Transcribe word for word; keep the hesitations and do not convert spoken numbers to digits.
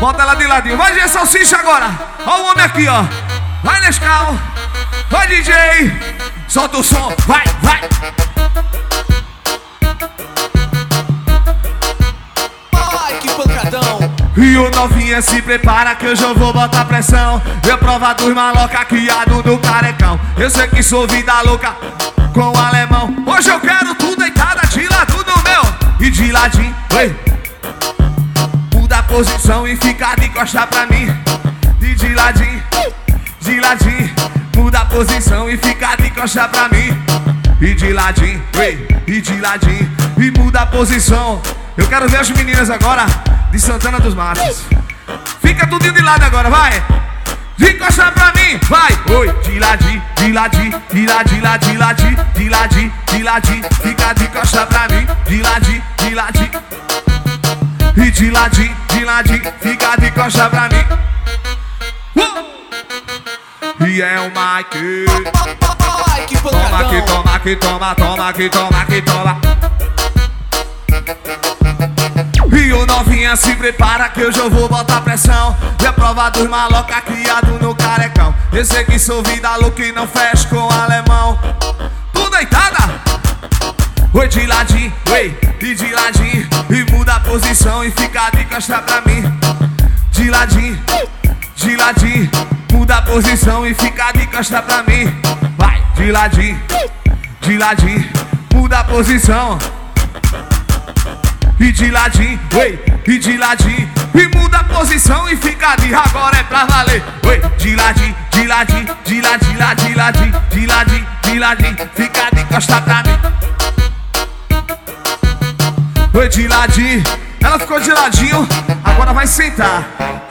Bota ela de ladinho. Vai, G Salsicha agora. Ó o homem aqui, ó. Vai, Nescau. Vai, D J. Solta o som. Vai, vai. Ai, que pancadão. E o novinha se prepara que hoje eu vou botar pressão. Eu prova dos maloca criado do carecão. Eu sei que sou vida louca com o alemão. Hoje eu quero tudo deitada de lado no meu. E de ladinho, oi. Muda a posição e fica de costa pra mim. E de ladinho, de ladinho. Muda a posição e fica de costa pra mim. E de ladinho, oi. E de ladinho. E muda a posição. Eu quero ver as meninas agora de Santana dos Matos. Fica tudinho de lado agora, vai. De costa pra mim, vai. Oi, de ladinho, de ladinho, de ladinho, de ladinho, de ladinho, de ladinho. Fica de costa pra mim, de ladinho, de ladinho. E de ladinho, de ladinho, fica de costa pra mim. Uh! E é o Mike. Ai, que pancadão. Toma que toma que toma, toma que toma que toma. E o novinha se prepara que hoje eu vou botar pressão. E a prova dos maloca criado no carecão. Eu sei que sou vida louca e não fecho com alemão. Tu deitada? Oi, de ladinho, oi, e de ladinho. E muda a posição e fica de costa pra mim. De ladinho, de ladinho. Muda a posição e fica de costa pra mim. Vai, de ladinho, de ladinho. Muda a posição. E de ladinho, oi, e de ladinho. E muda a posição e fica de agora é pra valer. Oi, de ladinho, de ladinho, de ladinho, de ladinho, de ladinho, de ladinho. Fica de costa pra mim. Oi, de ladinho. Ela ficou de ladinho, agora vai sentar.